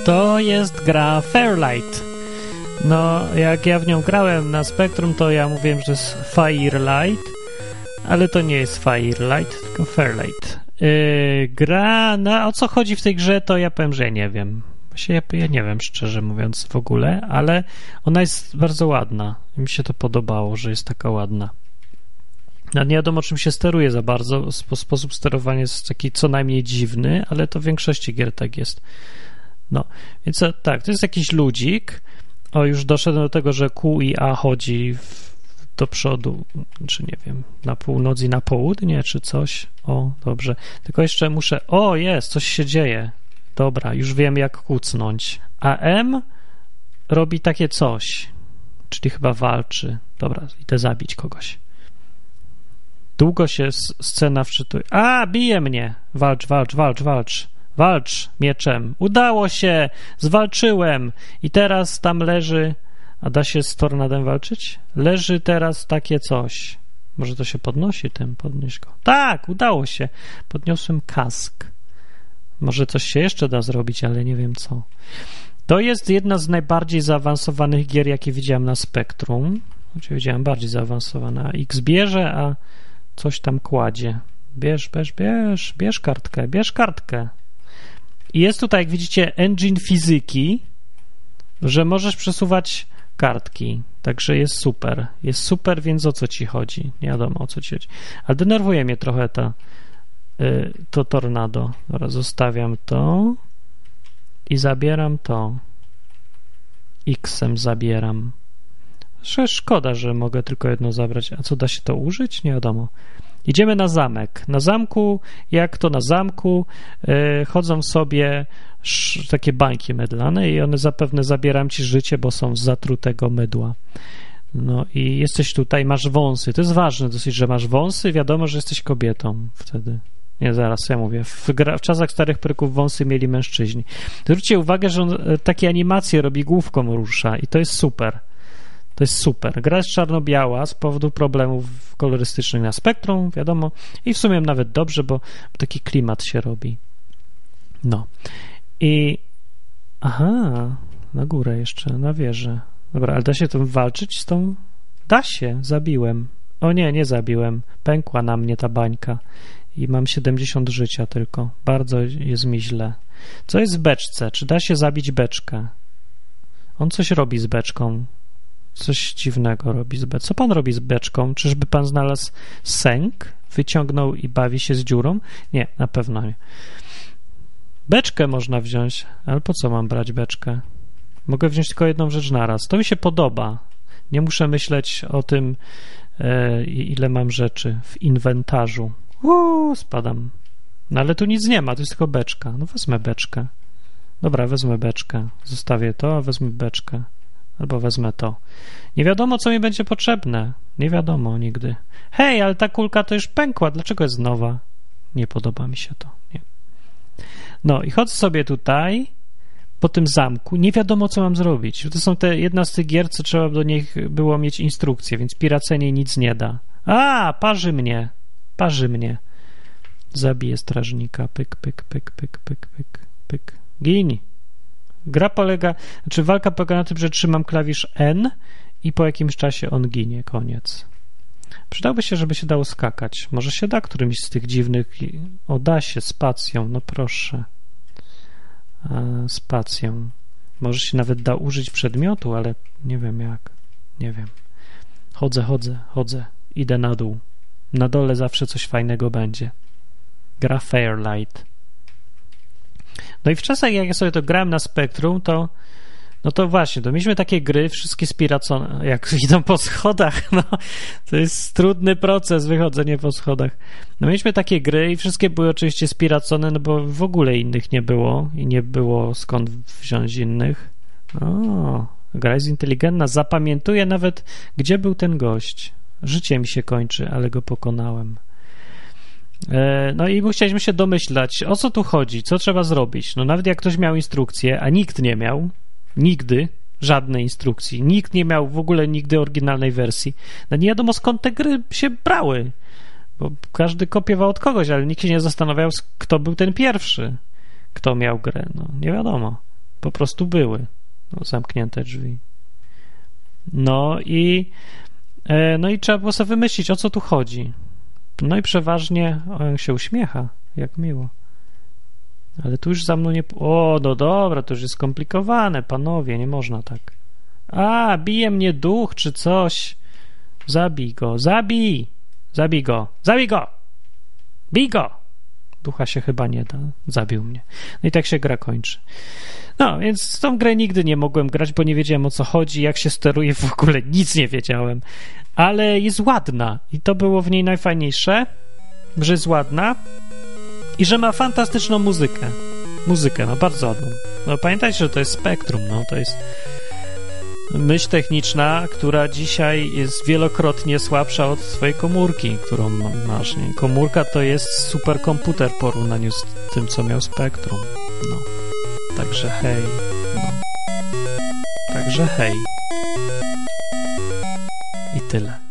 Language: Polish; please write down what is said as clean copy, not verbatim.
To jest gra Fairlight. No, jak ja w nią grałem na Spectrum, to ja mówiłem, że to jest Firelight, ale to nie jest Firelight, tylko Fairlight. Gra, o co chodzi w tej grze, to ja powiem, że ja nie wiem. Właśnie ja nie wiem, szczerze mówiąc, w ogóle, ale ona jest bardzo ładna. Mi się to podobało, że jest taka ładna. No, nie wiadomo, czym się steruje za bardzo. Sposób sterowania jest taki co najmniej dziwny, ale to w większości gier tak jest. No, więc tak, to jest jakiś ludzik. O, już doszedłem do tego, że Q i A chodzi do przodu, czy nie wiem, na północ i na południe, czy coś. O, dobrze. Tylko jeszcze muszę... O, jest, coś się dzieje. Dobra, już wiem, jak kucnąć. A M robi takie coś, czyli chyba walczy. Dobra, idę zabić kogoś. Długo się scena wczytuje. A, bije mnie! Walcz, walcz, walcz, walcz. Walcz mieczem. Udało się! Zwalczyłem! I teraz tam leży... A da się z tornadem walczyć? Leży teraz takie coś. Może to się podnosi tym? Podnieś go. Tak! Udało się! Podniosłem kask. Może coś się jeszcze da zrobić, ale nie wiem co. To jest jedna z najbardziej zaawansowanych gier, jakie widziałem na Spectrum. Znaczy widziałem bardziej zaawansowana. X bierze, a coś tam kładzie. Bierz kartkę, bierz kartkę. I jest tutaj, jak widzicie, engine fizyki, że możesz przesuwać kartki. Także jest super. Jest super, więc o co ci chodzi? Nie wiadomo, o co ci chodzi. Ale denerwuje mnie trochę to tornado. Dobra, zostawiam to i zabieram to. X-em zabieram. Szkoda, że mogę tylko jedno zabrać. A co, da się to użyć? Nie wiadomo. Idziemy na zamek. Na zamku, jak to na zamku, chodzą sobie takie bańki mydlane i one zapewne zabierają ci życie, bo są z zatrutego mydła. No i jesteś tutaj, masz wąsy. To jest ważne dosyć, że masz wąsy. Wiadomo, że jesteś kobietą wtedy. Nie, zaraz, ja mówię. W czasach starych pryków wąsy mieli mężczyźni. Zwróćcie uwagę, że on takie animacje robi, główką rusza i to jest super. To jest super. Gra jest czarno-biała z powodu problemów kolorystycznych na Spectrum, wiadomo. I w sumie nawet dobrze, bo taki klimat się robi. No. I... Aha, na górę jeszcze, na wieżę. Dobra, ale da się tam walczyć z tą... Da się, zabiłem. O nie, nie zabiłem. Pękła na mnie ta bańka. I mam 70 życia tylko. Bardzo jest mi źle. Co jest w beczce? Czy da się zabić beczkę? On coś robi z beczką. Coś dziwnego robi z beczką. Co pan robi z beczką? Czyżby pan znalazł sęk? Wyciągnął i bawi się z dziurą? Nie, na pewno nie. Beczkę można wziąć, ale po co mam brać beczkę? Mogę wziąć tylko jedną rzecz naraz. To mi się podoba. Nie muszę myśleć o tym, ile mam rzeczy w inwentarzu. Spadam. No ale tu nic nie ma, to jest tylko beczka. No wezmę beczkę. Dobra, wezmę beczkę. Zostawię to, a wezmę beczkę. Albo wezmę to. Nie wiadomo, co mi będzie potrzebne. Nie wiadomo nigdy. Hej, ale ta kulka to już pękła. Dlaczego jest nowa? Nie podoba mi się to. Nie. No i chodzę sobie tutaj po tym zamku. Nie wiadomo, co mam zrobić. To są jedna z tych gier, co trzeba do nich było mieć instrukcję, więc piracenie nic nie da. A, parzy mnie. Parzy mnie. Zabiję strażnika. Pyk, pyk, pyk, pyk, pyk, pyk, pyk. Gin. Walka polega na tym, że trzymam klawisz N i po jakimś czasie on ginie. Koniec. Przydałoby się, żeby się dało skakać. Może się da którymś z tych dziwnych... O, da się, spacją. No proszę. Spacją. Może się nawet da użyć przedmiotu, ale nie wiem jak. Nie wiem. Chodzę. Idę na dół. Na dole zawsze coś fajnego będzie. Gra Fairlight. No i w czasach, jak ja sobie to grałem na Spectrum, to właśnie, to mieliśmy takie gry, wszystkie spiracone, jak idą po schodach, no, to jest trudny proces, wychodzenie po schodach. No mieliśmy takie gry i wszystkie były oczywiście spiracone, no bo w ogóle innych nie było i nie było skąd wziąć innych. O, gra jest inteligentna, zapamiętuję nawet, gdzie był ten gość. Życie mi się kończy, ale go pokonałem. No i chcieliśmy się domyślać, o co tu chodzi, co trzeba zrobić. No nawet jak ktoś miał instrukcję, a nikt nie miał, nigdy żadnej instrukcji, nikt nie miał w ogóle nigdy oryginalnej wersji, no nie wiadomo skąd te gry się brały, bo każdy kopiował od kogoś, ale nikt się nie zastanawiał, kto był ten pierwszy, kto miał grę, no nie wiadomo. Po prostu były zamknięte drzwi. No i trzeba było sobie wymyślić, o co tu chodzi. No i przeważnie on się uśmiecha, jak miło. Ale tu już za mną nie... O, no dobra, to już jest skomplikowane, panowie, nie można tak. A, bije mnie duch czy coś. Zabij go, zabij! Zabij go, zabij go! Bij go! Ducha się chyba nie da, zabił mnie. No i tak się gra kończy. No, więc tą grę nigdy nie mogłem grać, bo nie wiedziałem, o co chodzi, jak się steruje, w ogóle nic nie wiedziałem. Ale jest ładna i to było w niej najfajniejsze, że jest ładna i że ma fantastyczną muzykę. Muzykę ma bardzo ładną. No pamiętajcie, że to jest Spectrum, no to jest myśl techniczna, która dzisiaj jest wielokrotnie słabsza od swojej komórki, którą masz. Nie? Komórka to jest superkomputer w porównaniu z tym, co miał Spectrum. No. Także hej. No. Także hej. I tyle.